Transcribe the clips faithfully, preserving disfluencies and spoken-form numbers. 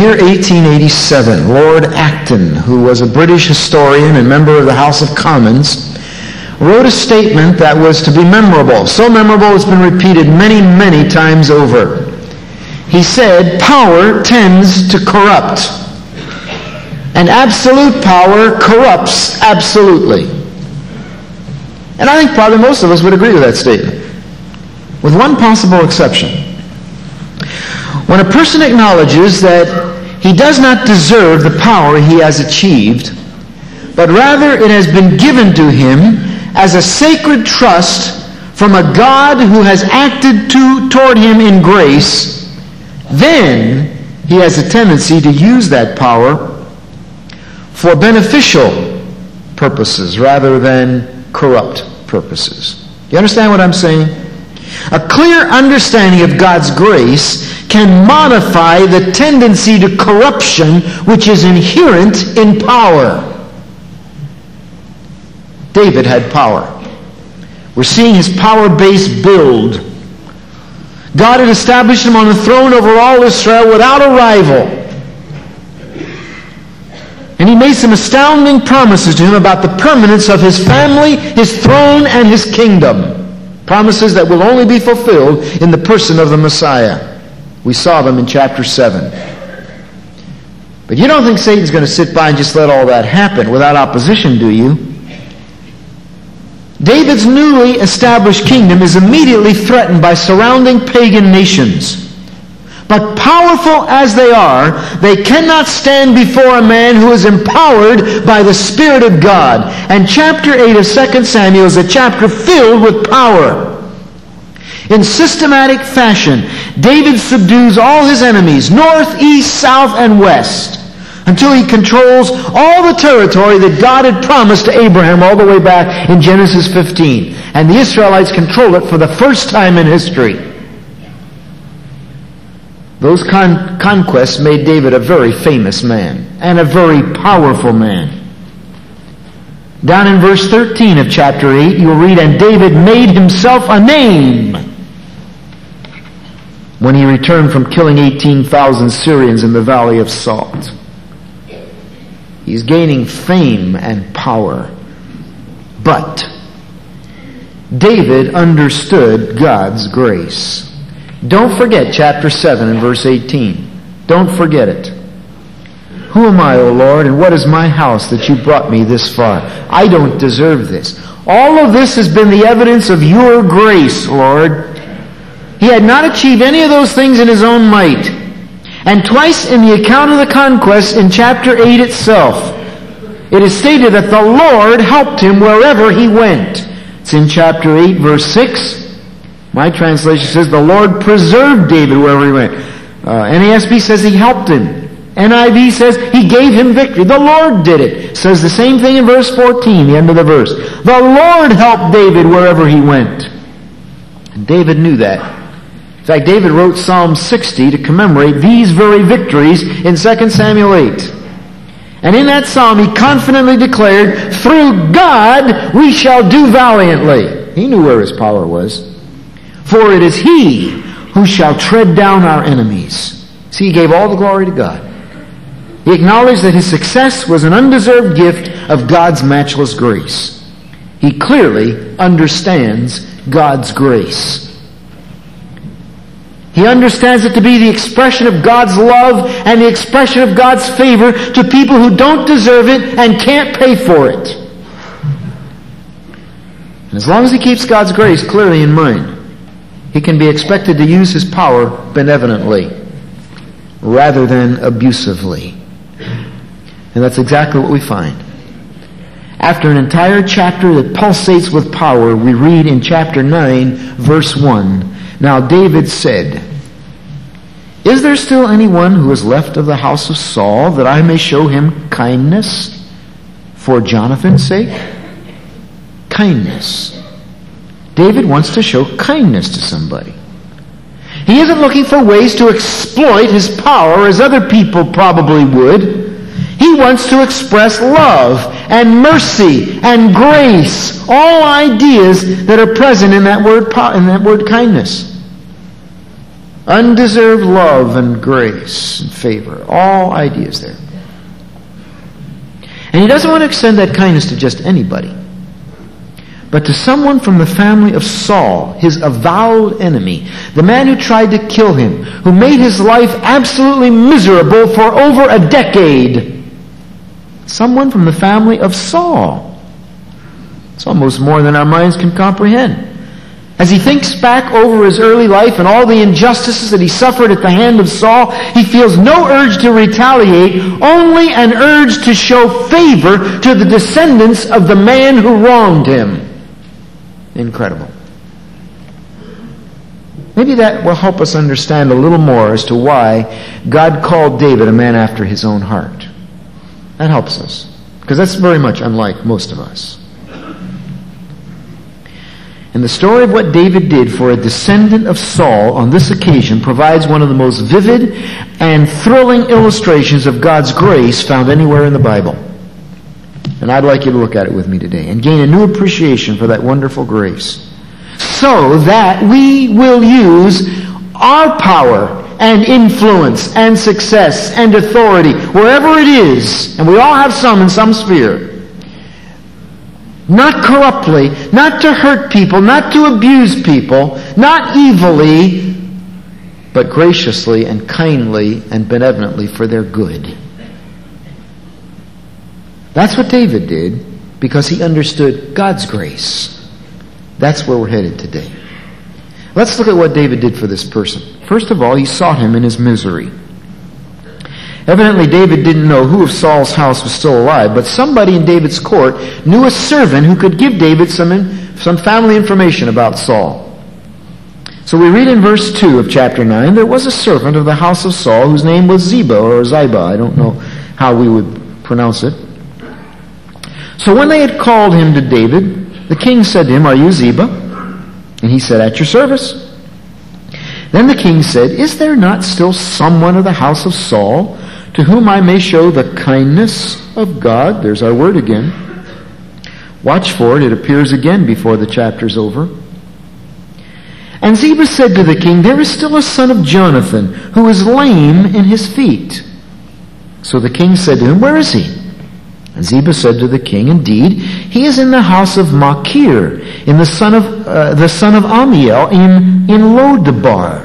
year eighteen eighty-seven, Lord Acton, who was a British historian and member of the House of Commons, wrote a statement that was to be memorable. So memorable it's been repeated many, many times over. He said, "Power tends to corrupt, and absolute power corrupts absolutely." And I think probably most of us would agree with that statement, with one possible exception. When a person acknowledges that he does not deserve the power he has achieved, but rather it has been given to him as a sacred trust from a God who has acted to, toward him in grace, then he has a tendency to use that power for beneficial purposes rather than corrupt purposes. You understand what I'm saying? A clear understanding of God's grace can modify the tendency to corruption which is inherent in power. David had power. We're seeing his power base build. God had established him on the throne over all Israel without a rival. And he made some astounding promises to him about the permanence of his family, his throne, and his kingdom. Promises that will only be fulfilled in the person of the Messiah. We saw them in chapter seven. But you don't think Satan's going to sit by and just let all that happen without opposition, do you? David's newly established kingdom is immediately threatened by surrounding pagan nations. But powerful as they are, they cannot stand before a man who is empowered by the Spirit of God. And chapter eight of Second Samuel is a chapter filled with power. In systematic fashion, David subdues all his enemies, north, east, south, and west, until he controls all the territory that God had promised to Abraham all the way back in Genesis fifteen. And the Israelites control it for the first time in history. Those con- conquests made David a very famous man and a very powerful man. Down in verse thirteen of chapter eight, you'll read, "And David made himself a name when he returned from killing eighteen thousand Syrians in the Valley of Salt." He's gaining fame and power. But David understood God's grace. Don't forget chapter seven and verse eighteen. Don't forget it. "Who am I, O Lord, and what is my house that you brought me this far? I don't deserve this. All of this has been the evidence of your grace, Lord." He had not achieved any of those things in his own might. And twice in the account of the conquest in chapter eight itself, it is stated that the Lord helped him wherever he went. It's in chapter eight, verse six. My translation says the Lord preserved David wherever he went. Uh, N A S B says he helped him. N I V says he gave him victory. The Lord did it. Says the same thing in verse fourteen, the end of the verse. The Lord helped David wherever he went. And David knew that. In fact, David wrote Psalm sixty to commemorate these very victories in Second Samuel eight. And in that psalm, he confidently declared, "Through God we shall do valiantly." He knew where his power was. "For it is he who shall tread down our enemies." See, he gave all the glory to God. He acknowledged that his success was an undeserved gift of God's matchless grace. He clearly understands God's grace. He understands it to be the expression of God's love and the expression of God's favor to people who don't deserve it and can't pay for it. And as long as he keeps God's grace clearly in mind, he can be expected to use his power benevolently rather than abusively. And that's exactly what we find. After an entire chapter that pulsates with power, we read in chapter nine, verse one, "Now David said, Is there still anyone who is left of the house of Saul, that I may show him kindness for Jonathan's sake?" Kindness. David wants to show kindness to somebody. He isn't looking for ways to exploit his power as other people probably would. He wants to express love and mercy and grace, all ideas that are present in that word, in that word kindness. Undeserved love and grace and favor. All ideas there. And he doesn't want to extend that kindness to just anybody, but to someone from the family of Saul, his avowed enemy, the man who tried to kill him, who made his life absolutely miserable for over a decade. Someone from the family of Saul. It's almost more than our minds can comprehend. As he thinks back over his early life and all the injustices that he suffered at the hand of Saul, he feels no urge to retaliate, only an urge to show favor to the descendants of the man who wronged him. Incredible. Maybe that will help us understand a little more as to why God called David a man after his own heart. That helps us, because that's very much unlike most of us. And the story of what David did for a descendant of Saul on this occasion provides one of the most vivid and thrilling illustrations of God's grace found anywhere in the Bible. And I'd like you to look at it with me today and gain a new appreciation for that wonderful grace, so that we will use our power and influence and success and authority, wherever it is, and we all have some in some sphere, not corruptly, not to hurt people, not to abuse people, not evilly, but graciously and kindly and benevolently for their good. That's what David did, because he understood God's grace. That's where we're headed today. Let's look at what David did for this person. First of all, he sought him in his misery. Evidently, David didn't know who of Saul's house was still alive, but somebody in David's court knew a servant who could give David some, in, some family information about Saul. So we read in verse two of chapter nine, there was a servant of the house of Saul whose name was Ziba, or Ziba, I don't know how we would pronounce it. So when they had called him to David, the king said to him, "Are you Ziba?" And he said, "At your service." Then the king said, "Is there not still someone of the house of Saul to whom I may show the kindness of God?" There's our word again. Watch for it. It appears again before the chapter's over. And Ziba said to the king, "There is still a son of Jonathan who is lame in his feet." So the king said to him, "Where is he?" And Ziba said to the king, "Indeed, he is in the house of Machir, in the son of uh, the son of Amiel in in Lodebar."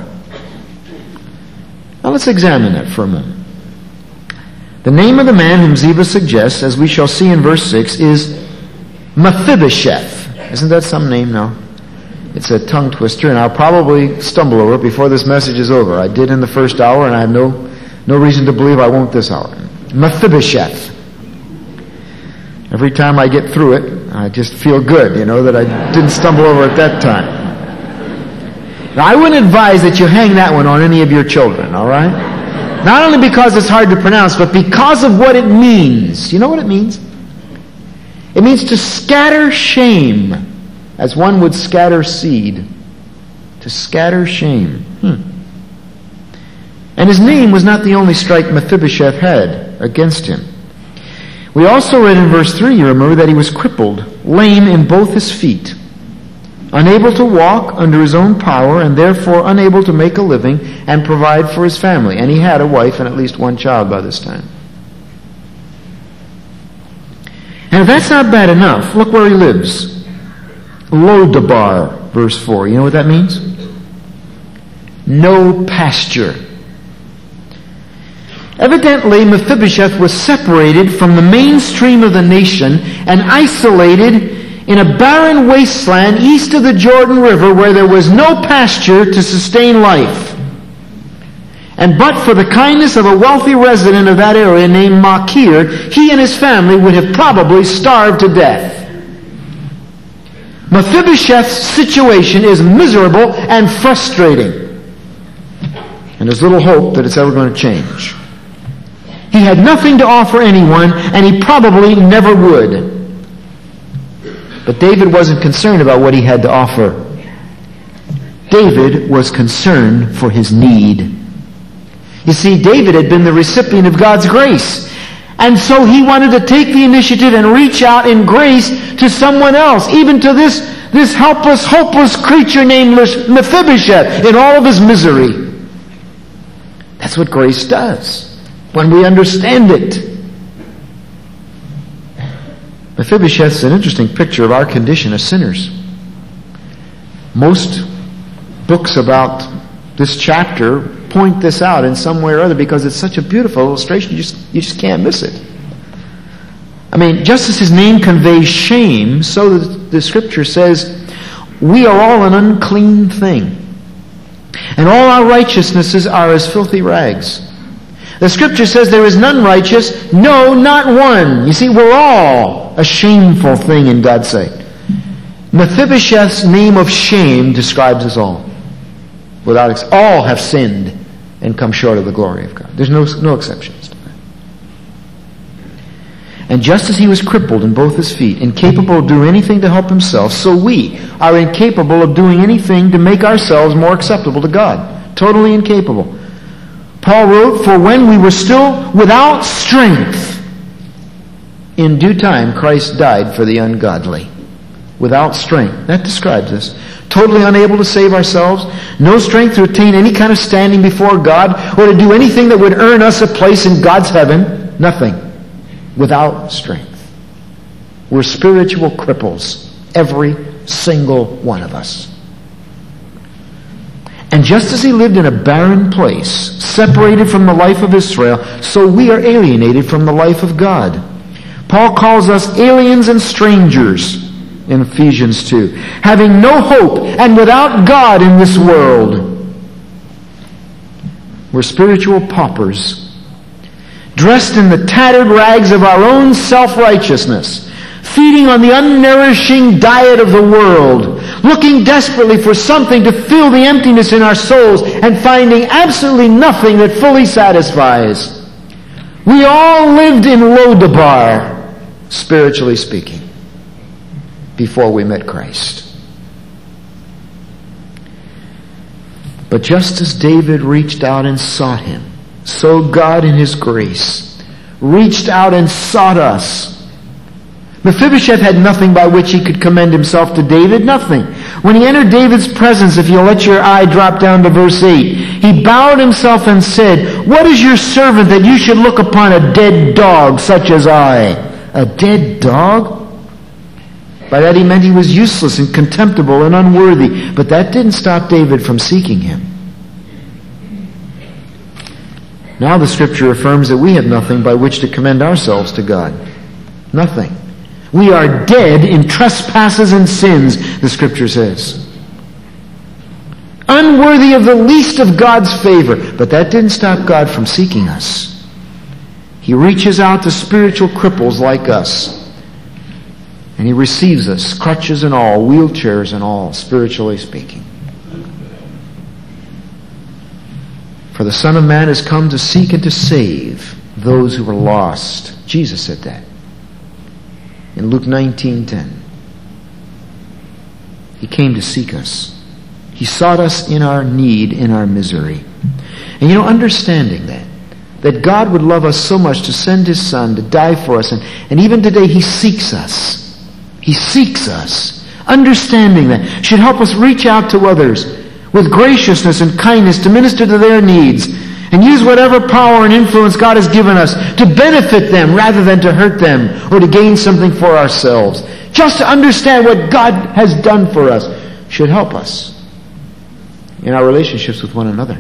Now let's examine that for a moment. The name of the man whom Ziba suggests, as we shall see in verse six, is Mephibosheth. Isn't that some name now? It's a tongue twister, and I'll probably stumble over it before this message is over. I did in the first hour, and I have no no reason to believe I won't this hour. Mephibosheth. Every time I get through it, I just feel good, you know, that I didn't stumble over it that time. Now, I wouldn't advise that you hang that one on any of your children, all right? Not only because it's hard to pronounce, but because of what it means. You know what it means? It means to scatter shame, as one would scatter seed. To scatter shame. Hmm. And his name was not the only strike Mephibosheth had against him. We also read in verse three, you remember, that he was crippled, lame in both his feet, unable to walk under his own power, and therefore unable to make a living and provide for his family. And he had a wife and at least one child by this time. And if that's not bad enough, look where he lives. Lodebar, verse four. You know what that means? No pasture. Evidently, Mephibosheth was separated from the mainstream of the nation and isolated in a barren wasteland east of the Jordan River where there was no pasture to sustain life. And but for the kindness of a wealthy resident of that area named Machir, he and his family would have probably starved to death. Mephibosheth's situation is miserable and frustrating. And there's little hope that it's ever going to change. He had nothing to offer anyone, and he probably never would. But David wasn't concerned about what he had to offer. David was concerned for his need. You see, David had been the recipient of God's grace. And so he wanted to take the initiative and reach out in grace to someone else, even to this, this helpless, hopeless creature named Mephibosheth in all of his misery. That's what grace does when we understand it. Mephibosheth's an interesting picture of our condition as sinners. Most books about this chapter point this out in some way or other because it's such a beautiful illustration, you just, you just can't miss it. I mean, just as his name conveys shame, so the, the Scripture says, we are all an unclean thing, and all our righteousnesses are as filthy rags. The Scripture says there is none righteous, no, not one. You see, we're all a shameful thing in God's sight. Mephibosheth's name of shame describes us all. Without ex- all have sinned and come short of the glory of God. There's no, no exceptions to that. And just as he was crippled in both his feet, incapable of doing anything to help himself, so we are incapable of doing anything to make ourselves more acceptable to God. Totally incapable. Paul wrote, for when we were still without strength, in due time Christ died for the ungodly. Without strength. That describes us. Totally unable to save ourselves. No strength to attain any kind of standing before God or to do anything that would earn us a place in God's heaven. Nothing. Without strength. We're spiritual cripples. Every single one of us. And just as he lived in a barren place, separated from the life of Israel, so we are alienated from the life of God. Paul calls us aliens and strangers in Ephesians two, having no hope and without God in this world. We're spiritual paupers, dressed in the tattered rags of our own self-righteousness, feeding on the unnourishing diet of the world, looking desperately for something to fill the emptiness in our souls and finding absolutely nothing that fully satisfies. We all lived in Lodabar, spiritually speaking, before we met Christ. But just as David reached out and sought him, so God in his grace reached out and sought us. Mephibosheth had nothing by which he could commend himself to David, nothing. When he entered David's presence, if you'll let your eye drop down to verse eight, he bowed himself and said, what is your servant that you should look upon a dead dog such as I? A dead dog? By that he meant he was useless and contemptible and unworthy. But that didn't stop David from seeking him. Now the Scripture affirms that we have nothing by which to commend ourselves to God. Nothing. We are dead in trespasses and sins, the Scripture says. Unworthy of the least of God's favor. But that didn't stop God from seeking us. He reaches out to spiritual cripples like us. And he receives us, crutches and all, wheelchairs and all, spiritually speaking. For the Son of Man has come to seek and to save those who are lost. Jesus said that in Luke nineteen ten. He came to seek us. He sought us in our need, in our misery. And you know, understanding that, that God would love us so much to send His Son to die for us, and, and even today He seeks us. He seeks us. Understanding that should help us reach out to others with graciousness and kindness to minister to their needs and use whatever power and influence God has given us to benefit them rather than to hurt them or to gain something for ourselves. Just to understand what God has done for us should help us in our relationships with one another.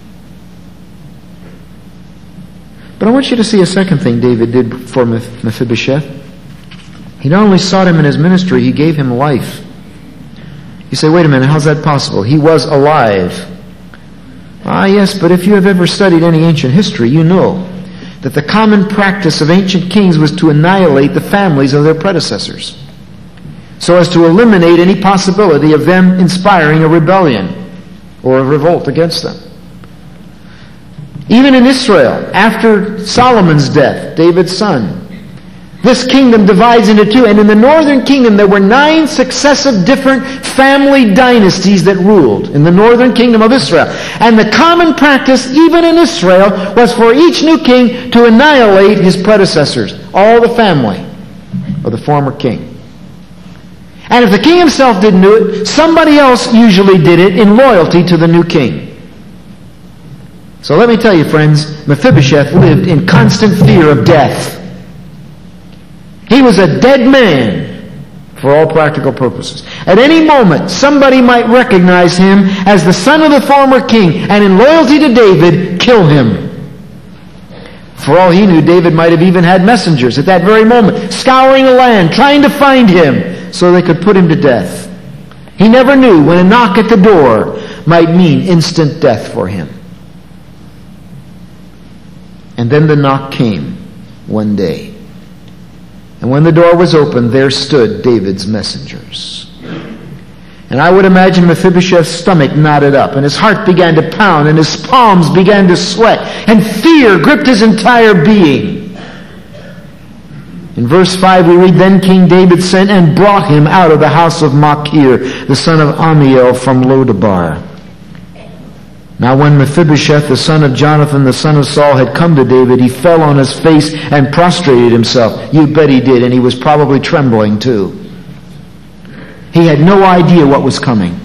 But I want you to see a second thing David did for Mephibosheth. He not only sought him in his ministry, he gave him life. You say, wait a minute, how's that possible? He was alive. Ah, yes, but if you have ever studied any ancient history, you know that the common practice of ancient kings was to annihilate the families of their predecessors, so as to eliminate any possibility of them inspiring a rebellion or a revolt against them. Even in Israel, after Solomon's death, David's son, this kingdom divides into two, and in the northern kingdom there were nine successive different family dynasties that ruled in the northern kingdom of Israel. And the common practice, even in Israel, was for each new king to annihilate his predecessors, all the family of the former king. And if the king himself didn't do it, somebody else usually did it in loyalty to the new king. So let me tell you, friends, Mephibosheth lived in constant fear of death. He was a dead man for all practical purposes. At any moment, somebody might recognize him as the son of the former king, and in loyalty to David, kill him. For all he knew, David might have even had messengers at that very moment, scouring the land, trying to find him so they could put him to death. He never knew when a knock at the door might mean instant death for him. And then the knock came one day. And when the door was opened, there stood David's messengers. And I would imagine Mephibosheth's stomach knotted up, and his heart began to pound, and his palms began to sweat, and fear gripped his entire being. In verse five we read, Then King David sent and brought him out of the house of Machir, the son of Ammiel, from Lodabar. Now when Mephibosheth, the son of Jonathan, the son of Saul, had come to David, he fell on his face and prostrated himself. You bet he did, and he was probably trembling too. He had no idea what was coming.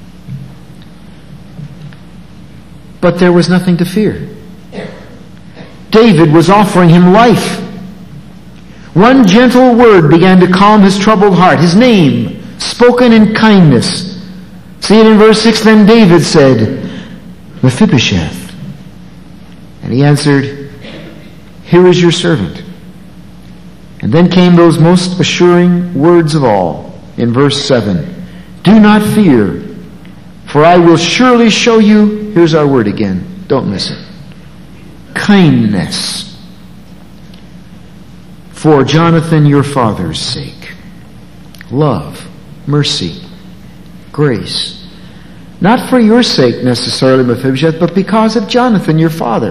But there was nothing to fear. David was offering him life. One gentle word began to calm his troubled heart. His name, spoken in kindness. See it in verse six. Then David said, Mephibosheth. And he answered, Here is your servant. And then came those most assuring words of all in verse seven. Do not fear, for I will surely show you, here's our word again, don't miss it, kindness for Jonathan your father's sake. Love, mercy, grace. Not for your sake necessarily, Mephibosheth, but because of Jonathan, your father.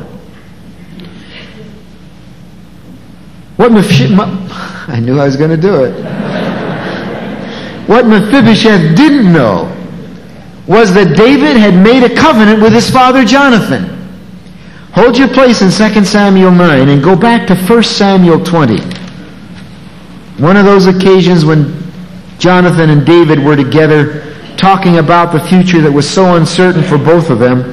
What Mephibosheth... I knew I was going to do it. What Mephibosheth didn't know was that David had made a covenant with his father Jonathan. Hold your place in Second Samuel nine and go back to First Samuel twenty. One of those occasions when Jonathan and David were together talking about the future that was so uncertain for both of them.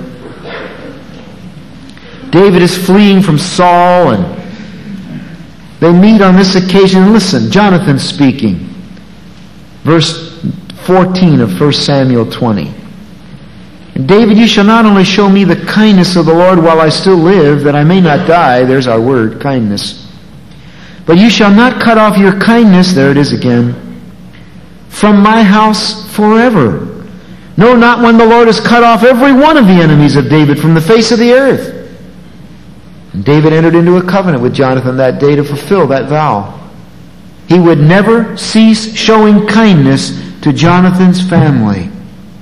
David is fleeing from Saul, and they meet on this occasion. Listen, Jonathan speaking. Verse fourteen of First Samuel twenty. And David, you shall not only show me the kindness of the Lord while I still live, that I may not die, there's our word, kindness, but you shall not cut off your kindness, there it is again, from my house forever. No, not when the Lord has cut off every one of the enemies of David from the face of the earth. And David entered into a covenant with Jonathan that day to fulfill that vow. He would never cease showing kindness to Jonathan's family.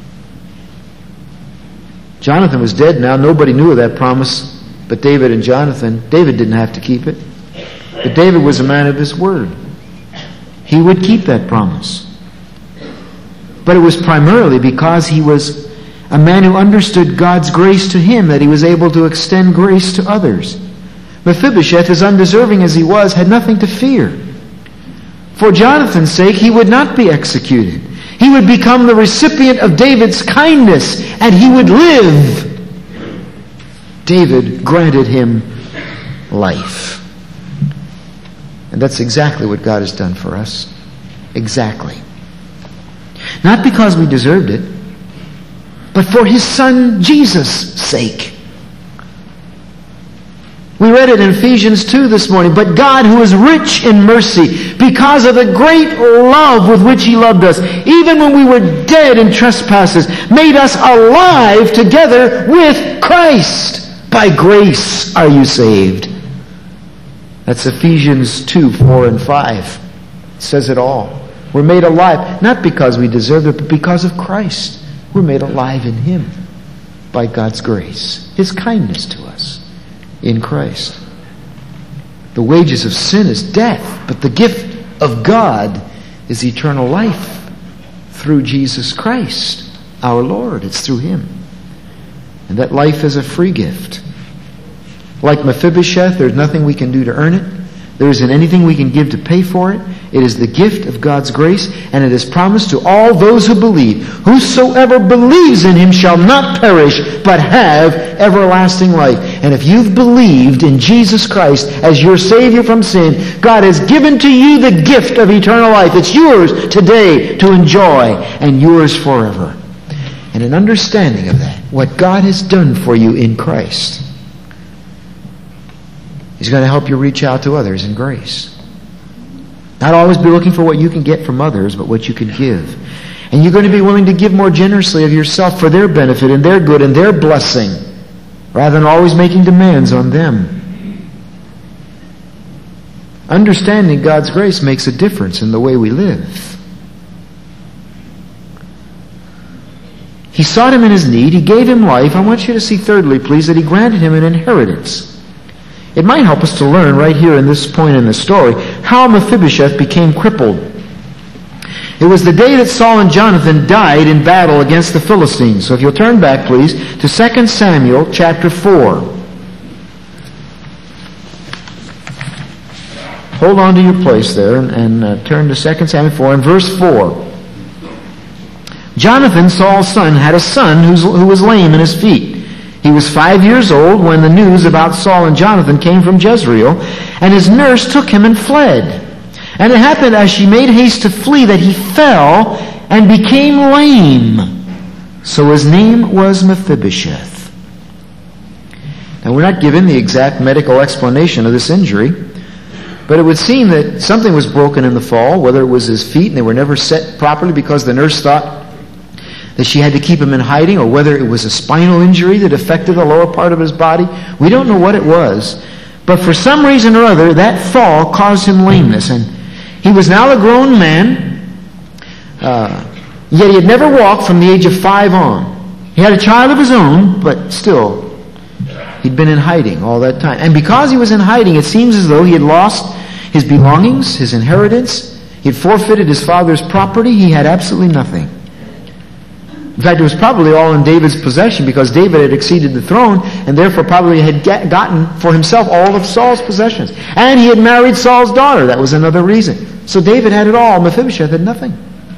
Jonathan was dead now. Nobody knew of that promise but David and Jonathan. David didn't have to keep it. But David was a man of his word. He would keep that promise. But it was primarily because he was a man who understood God's grace to him that he was able to extend grace to others. Mephibosheth, as undeserving as he was, had nothing to fear. For Jonathan's sake, he would not be executed. He would become the recipient of David's kindness, and he would live. David granted him life. And that's exactly what God has done for us. Exactly. Not because we deserved it, but for His Son Jesus' sake. We read it in Ephesians two this morning. But God, who is rich in mercy, because of the great love with which He loved us, even when we were dead in trespasses, made us alive together with Christ. By grace are you saved. That's Ephesians two, four, and five. It says it all. We're made alive, not because we deserved it, but because of Christ. We're made alive in Him by God's grace, His kindness to us in Christ. The wages of sin is death, but the gift of God is eternal life through Jesus Christ, our Lord. It's through Him. And that life is a free gift. Like Mephibosheth, there's nothing we can do to earn it, There isn't anything we can give to pay for it. It is the gift of God's grace, and it is promised to all those who believe. Whosoever believes in him shall not perish, but have everlasting life. And if you've believed in Jesus Christ as your Savior from sin, God has given to you the gift of eternal life. It's yours today to enjoy, and yours forever. And an understanding of that, what God has done for you in Christ, He's going to help you reach out to others in grace. Not always be looking for what you can get from others, but what you can give. And you're going to be willing to give more generously of yourself for their benefit and their good and their blessing, rather than always making demands on them. Understanding God's grace makes a difference in the way we live. He sought him in his need. He gave him life. I want you to see thirdly, please, that he granted him an inheritance. It might help us to learn right here in this point in the story how Mephibosheth became crippled. It was the day that Saul and Jonathan died in battle against the Philistines. So if you'll turn back, please, to Second Samuel chapter four. Hold on to your place there and, and uh, turn to Second Samuel four and verse four. Jonathan, Saul's son, had a son who's, who was lame in his feet. He was five years old when the news about Saul and Jonathan came from Jezreel, and his nurse took him and fled. And it happened as she made haste to flee that he fell and became lame. So his name was Mephibosheth. Now we're not given the exact medical explanation of this injury, but it would seem that something was broken in the fall, whether it was his feet and they were never set properly because the nurse thought that she had to keep him in hiding, or whether it was a spinal injury that affected the lower part of his body. We don't know what it was. But for some reason or other, that fall caused him lameness. And he was now a grown man, uh, yet he had never walked from the age of five on. He had a child of his own, but still, he'd been in hiding all that time. And because he was in hiding, it seems as though he had lost his belongings, his inheritance. He had forfeited his father's property. He had absolutely nothing. In fact, it was probably all in David's possession because David had acceded the throne and therefore probably had get, gotten for himself all of Saul's possessions. And he had married Saul's daughter. That was another reason. So David had it all. Mephibosheth had nothing.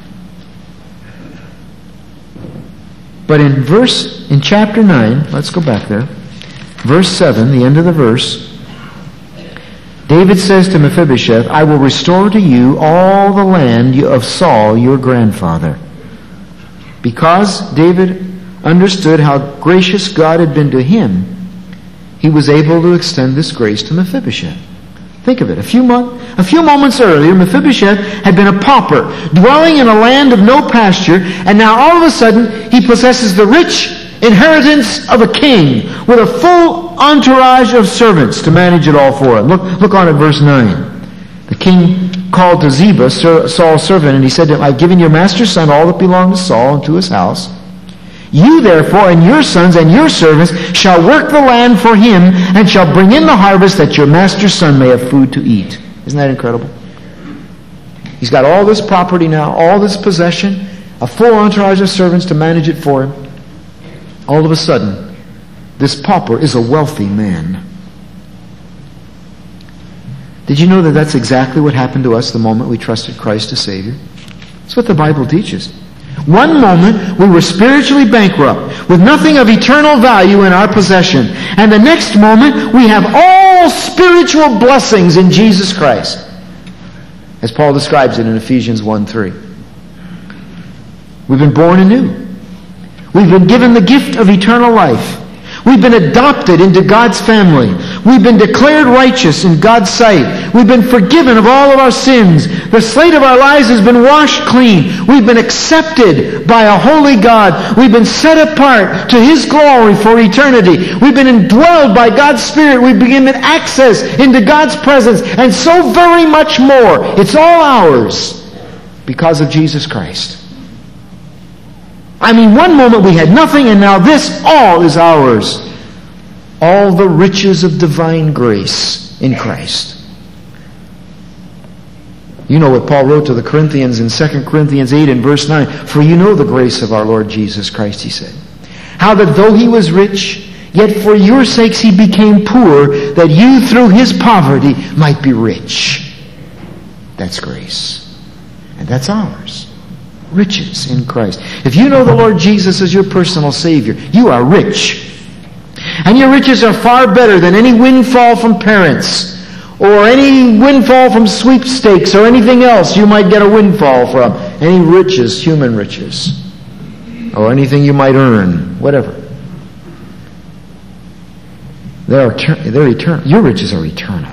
But in verse, in chapter nine, let's go back there. Verse seven, the end of the verse, David says to Mephibosheth, I will restore to you all the land of Saul, your grandfather. Because David understood how gracious God had been to him, he was able to extend this grace to Mephibosheth. Think of it. A few, mo- a few moments earlier, Mephibosheth had been a pauper, dwelling in a land of no pasture, and now all of a sudden he possesses the rich inheritance of a king with a full entourage of servants to manage it all for him. Look, look on at verse nine. The king called to Ziba, Saul's servant, and he said to him, I've given your master's son all that belonged to Saul and to his house. You therefore and your sons and your servants shall work the land for him and shall bring in the harvest that your master's son may have food to eat. Isn't that incredible? He's got all this property now, all this possession, a full entourage of servants to manage it for him. All of a sudden, this pauper is a wealthy man. Did you know that that's exactly what happened to us the moment we trusted Christ as Savior? That's what the Bible teaches. One moment we were spiritually bankrupt with nothing of eternal value in our possession. And the next moment we have all spiritual blessings in Jesus Christ. As Paul describes it in Ephesians one three. We've been born anew. We've been given the gift of eternal life. We've been adopted into God's family. We've been declared righteous in God's sight. We've been forgiven of all of our sins. The slate of our lives has been washed clean. We've been accepted by a holy God. We've been set apart to His glory for eternity. We've been indwelled by God's Spirit. We've been given access into God's presence and so very much more. It's all ours because of Jesus Christ. I mean, one moment we had nothing, and now this all is ours. All the riches of divine grace in Christ. You know what Paul wrote to the Corinthians in Second Corinthians eight and verse nine. For you know the grace of our Lord Jesus Christ, he said. How that though he was rich, Yet for your sakes he became poor, that you through his poverty might be rich. That's grace. And that's ours. Riches in Christ. If you know the Lord Jesus as your personal Savior, you are rich. And your riches are far better than any windfall from parents, or any windfall from sweepstakes, or anything else you might get a windfall from. Any riches, human riches, or anything you might earn, whatever. They're, they're eternal. Your riches are eternal.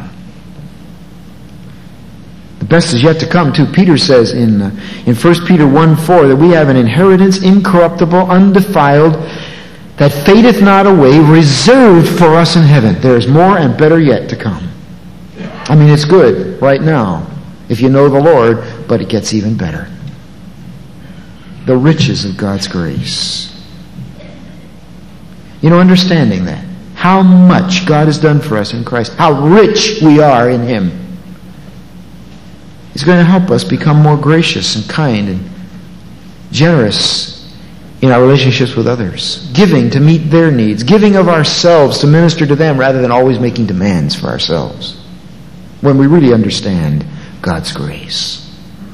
The best is yet to come, too. Peter says in, uh, in First Peter one four that we have an inheritance incorruptible, undefiled, that fadeth not away, reserved for us in heaven. There is more and better yet to come. I mean, it's good right now if you know the Lord, but it gets even better. The riches of God's grace. You know, understanding that. How much God has done for us in Christ. How rich we are in Him. He's going to help us become more gracious and kind and generous in our relationships with others. Giving to meet their needs. Giving of ourselves to minister to them rather than always making demands for ourselves. When we really understand God's grace.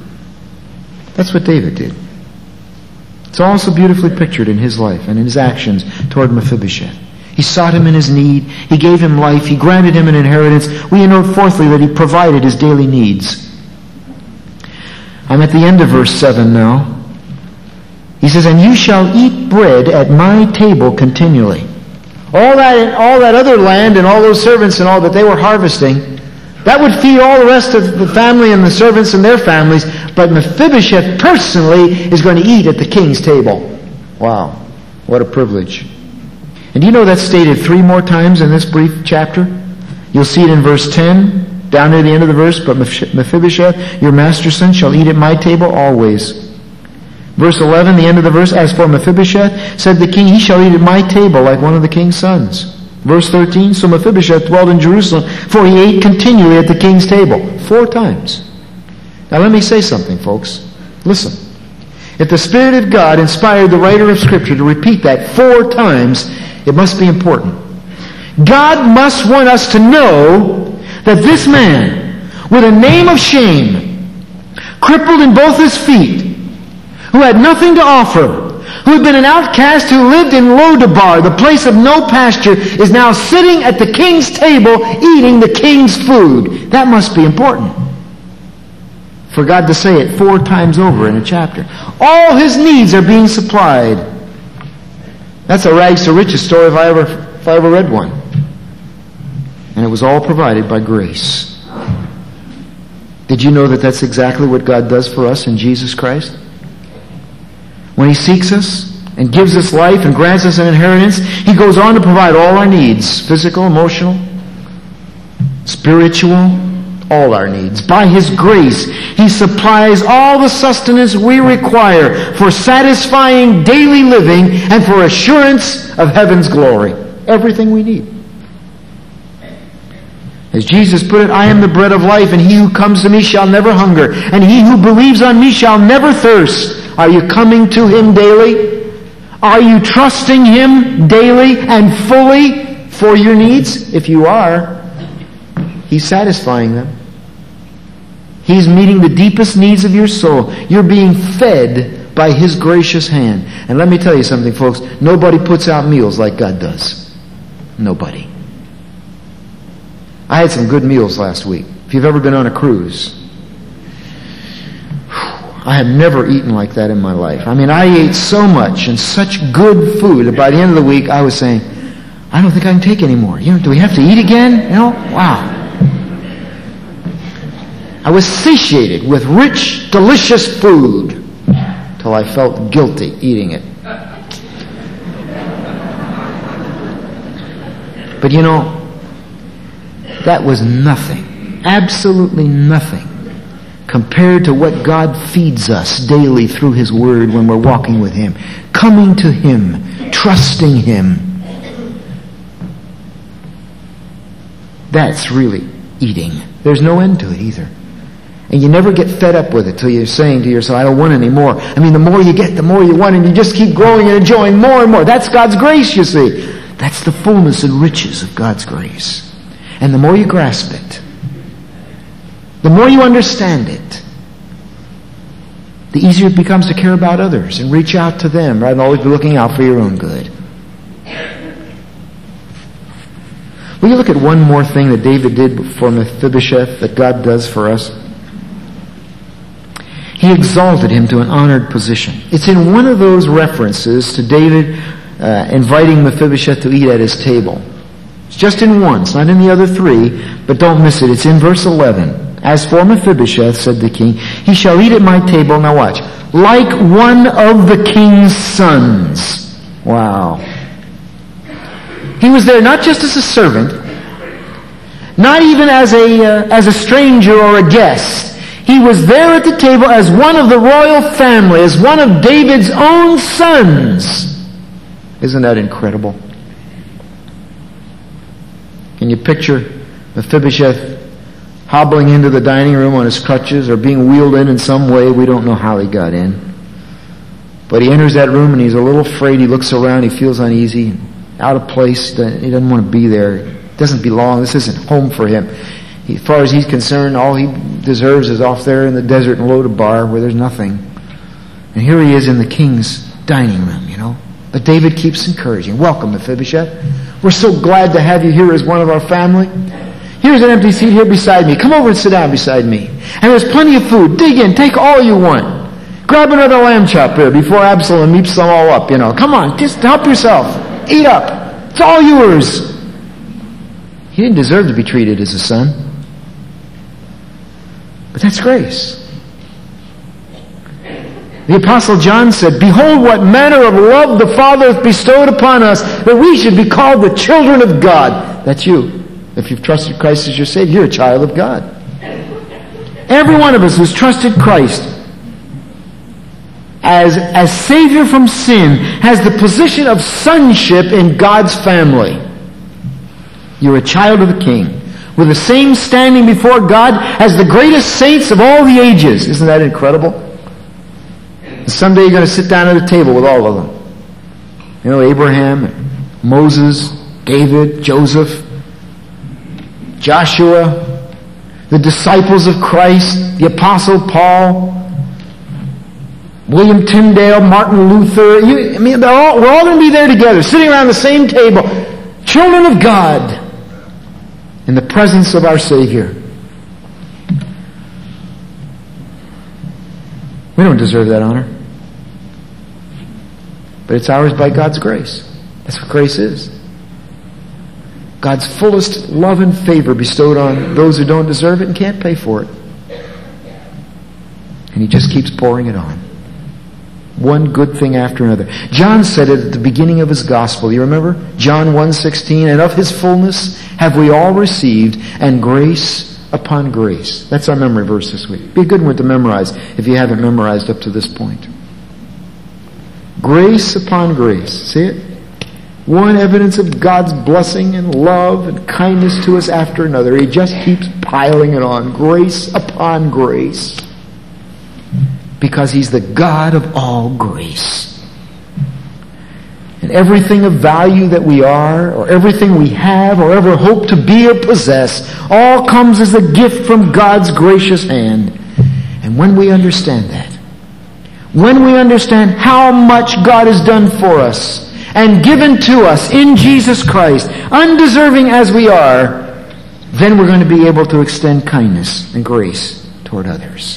That's what David did. It's also beautifully pictured in his life and in his actions toward Mephibosheth. He sought him in his need. He gave him life. He granted him an inheritance. We note fourthly that he provided his daily needs. I'm at the end of verse seven now. He says, and you shall eat bread at my table continually. All that, all that other land and all those servants and all that they were harvesting, that would feed all the rest of the family and the servants and their families. But Mephibosheth personally is going to eat at the king's table. Wow. What a privilege. And do you know that's stated three more times in this brief chapter? You'll see it in verse ten, down near the end of the verse. But Mephibosheth, your master's son, shall eat at my table always. Verse eleven, the end of the verse, as for Mephibosheth, said the king, he shall eat at my table like one of the king's sons. Verse thirteen, so Mephibosheth dwelled in Jerusalem, for he ate continually at the king's table. Four times. Now let me say something, folks. Listen. If the Spirit of God inspired the writer of Scripture to repeat that four times, it must be important. God must want us to know that this man, with a name of shame, crippled in both his feet, who had nothing to offer, who had been an outcast, who lived in Lodabar, the place of no pasture, is now sitting at the king's table eating the king's food. That must be important. For God to say it four times over in a chapter. All his needs are being supplied. That's a rags to riches story if I ever, if I ever read one. And it was all provided by grace. Did you know that that's exactly what God does for us in Jesus Christ? When He seeks us and gives us life and grants us an inheritance, He goes on to provide all our needs. Physical, emotional, spiritual, all our needs. By His grace, He supplies all the sustenance we require for satisfying daily living and for assurance of heaven's glory. Everything we need. As Jesus put it, I am the bread of life, and he who comes to me shall never hunger, and he who believes on me shall never thirst. Are you coming to Him daily? Are you trusting Him daily and fully for your needs? If you are, He's satisfying them. He's meeting the deepest needs of your soul. You're being fed by His gracious hand. And let me tell you something, folks. Nobody puts out meals like God does. Nobody. I had some good meals last week. If you've ever been on a cruise, I have never eaten like that in my life. I mean, I ate so much and such good food that by the end of the week I was saying, I don't think I can take any more. You know, do we have to eat again? You know, wow. I was satiated with rich, delicious food till I felt guilty eating it. But you know, that was nothing, absolutely nothing, compared to what God feeds us daily through His Word when we're walking with Him. Coming to Him, trusting Him. That's really eating. There's no end to it either. And you never get fed up with it till you're saying to yourself, I don't want any more. I mean, the more you get, the more you want, and you just keep growing and enjoying more and more. That's God's grace, you see. That's the fullness and riches of God's grace. And the more you grasp it, the more you understand it, the easier it becomes to care about others and reach out to them rather than always be looking out for your own good. Will you look at one more thing that David did for Mephibosheth that God does for us? He exalted him to an honored position. It's in one of those references to David uh, inviting Mephibosheth to eat at his table. It's just in one. It's not in the other three, but don't miss it. It's in verse eleven. As for Mephibosheth, said the king, he shall eat at my table, now watch, like one of the king's sons. Wow. He was there not just as a servant, not even as a, uh, as a stranger or a guest. He was there at the table as one of the royal family, as one of David's own sons. Isn't that incredible? Can you picture Mephibosheth hobbling into the dining room on his crutches or being wheeled in in some way? We don't know how he got in. But he enters that room and he's a little afraid. He looks around. He feels uneasy, out of place. He doesn't want to be there. He doesn't belong. This isn't home for him. As far as he's concerned, all he deserves is off there in the desert in Lodabar where there's nothing. And here he is in the king's dining room, you know. But David keeps encouraging. Welcome, Mephibosheth. We're so glad to have you here as one of our family. Here's an empty seat here beside me. Come over and sit down beside me. And there's plenty of food. Dig in. Take all you want. Grab another lamb chop here before Absalom eats them all up, you know. Come on. Just help yourself. Eat up. It's all yours. He didn't deserve to be treated as a son. But that's grace. The Apostle John said, behold what manner of love the Father hath bestowed upon us, that we should be called the children of God. That's you. If you've trusted Christ as your Savior, you're a child of God. Every one of us who's trusted Christ as, as Savior from sin has the position of sonship in God's family. You're a child of the King, with the same standing before God as the greatest saints of all the ages. Isn't that incredible? And someday you're going to sit down at a table with all of them. You know, Abraham, Moses, David, Joseph, Joshua, the disciples of Christ, the Apostle Paul, William Tyndale, Martin Luther. You, I mean, they're all, we're all going to be there together, sitting around the same table. Children of God, in the presence of our Savior. We don't deserve that honor. But it's ours by God's grace. That's what grace is. God's fullest love and favor bestowed on those who don't deserve it and can't pay for it. And He just keeps pouring it on. One good thing after another. John said it at the beginning of his gospel. You remember? John one sixteen, and of His fullness have we all received, and grace upon grace. That's our memory verse this week. Be a good one to memorize if you haven't memorized up to this point. Grace upon grace. See it? One evidence of God's blessing and love and kindness to us after another. He just keeps piling it on. Grace upon grace. Because He's the God of all grace. And everything of value that we are, or everything we have, or ever hope to be or possess, all comes as a gift from God's gracious hand. And when we understand that, when we understand how much God has done for us, and given to us in Jesus Christ, undeserving as we are, then we're going to be able to extend kindness and grace toward others.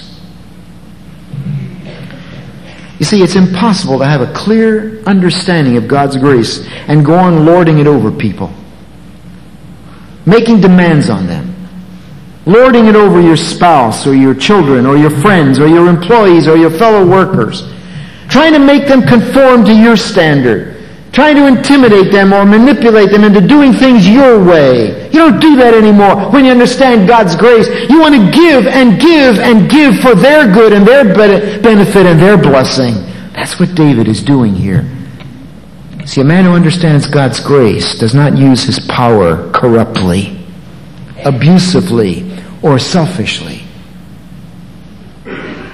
You see, it's impossible to have a clear understanding of God's grace and go on lording it over people, making demands on them, lording it over your spouse or your children or your friends or your employees or your fellow workers, trying to make them conform to your standard, trying to intimidate them or manipulate them into doing things your way. You don't do that anymore when you understand God's grace. You want to give and give and give for their good and their benefit and their blessing. That's what David is doing here. See, a man who understands God's grace does not use his power corruptly, abusively, or selfishly.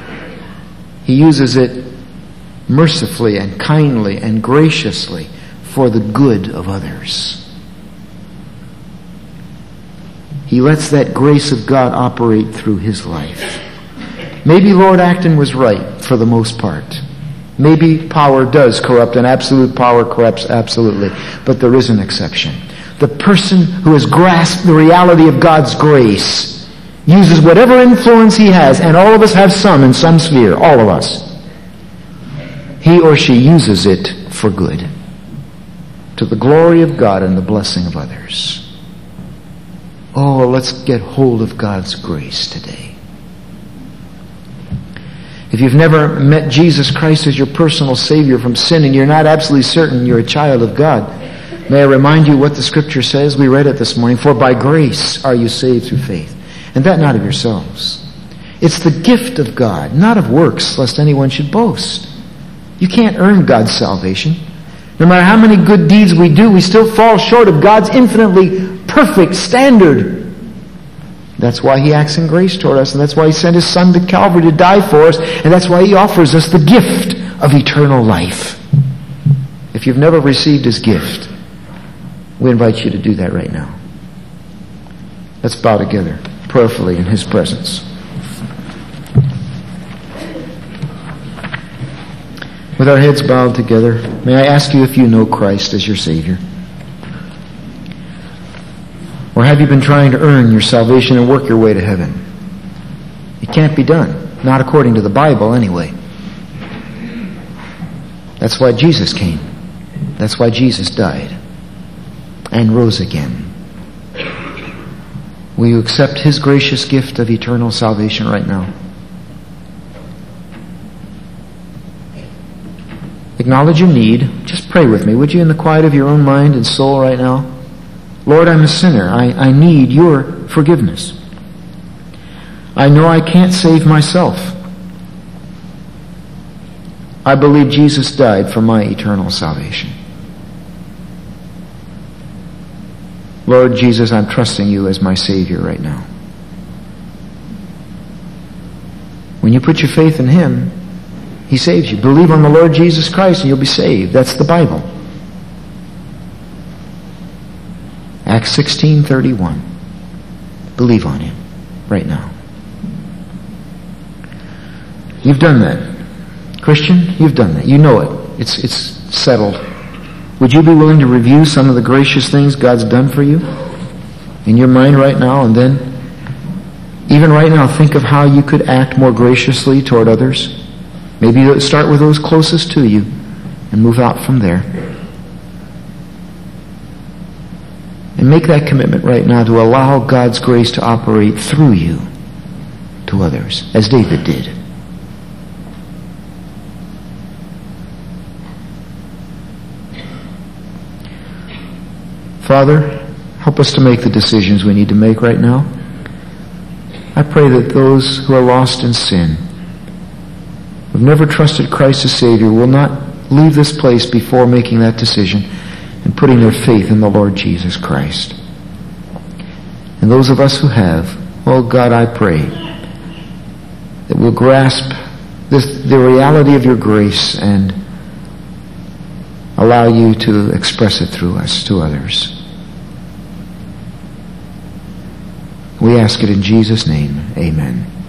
He uses it mercifully and kindly and graciously for the good of others. He lets that grace of God operate through his life. Maybe Lord Acton was right for the most part. Maybe power does corrupt, and absolute power corrupts absolutely. But there is an exception. The person who has grasped the reality of God's grace uses whatever influence he has, and all of us have some in some sphere, all of us. He or she uses it for good, to the glory of God and the blessing of others. Oh, let's get hold of God's grace today. If you've never met Jesus Christ as your personal Savior from sin, and you're not absolutely certain you're a child of God, may I remind you what the Scripture says? We read it this morning. For by grace are you saved through faith, and that not of yourselves. It's the gift of God, not of works, lest anyone should boast. You can't earn God's salvation. No matter how many good deeds we do, we still fall short of God's infinitely perfect standard. That's why he acts in grace toward us, and that's why he sent his Son to Calvary to die for us, and that's why he offers us the gift of eternal life. If you've never received his gift, we invite you to do that right now. Let's bow together prayerfully in his presence. With our heads bowed together, may I ask you if you know Christ as your Savior? Or have you been trying to earn your salvation and work your way to heaven? It can't be done. Not according to the Bible, anyway. That's why Jesus came. That's why Jesus died and rose again. Will you accept his gracious gift of eternal salvation right now? Acknowledge your need. Just pray with me, would you, in the quiet of your own mind and soul right now? Lord, I'm a sinner. I, I need your forgiveness. I know I can't save myself. I believe Jesus died for my eternal salvation. Lord Jesus, I'm trusting you as my Savior right now. When you put your faith in him, he saves you. Believe on the Lord Jesus Christ and you'll be saved. That's the Bible. Acts sixteen thirty-one. Believe on him right now. You've done that. Christian, you've done that. You know it. It's, it's settled. Would you be willing to review some of the gracious things God's done for you in your mind right now, and then even right now think of how you could act more graciously toward others? Maybe start with those closest to you and move out from there. And make that commitment right now to allow God's grace to operate through you to others, as David did. Father, help us to make the decisions we need to make right now. I pray that those who are lost in sin, who have never trusted Christ as Savior, will not leave this place before making that decision and putting their faith in the Lord Jesus Christ. And those of us who have, oh God, I pray that we'll grasp this, the reality of your grace, and allow you to express it through us to others. We ask it in Jesus' name. Amen.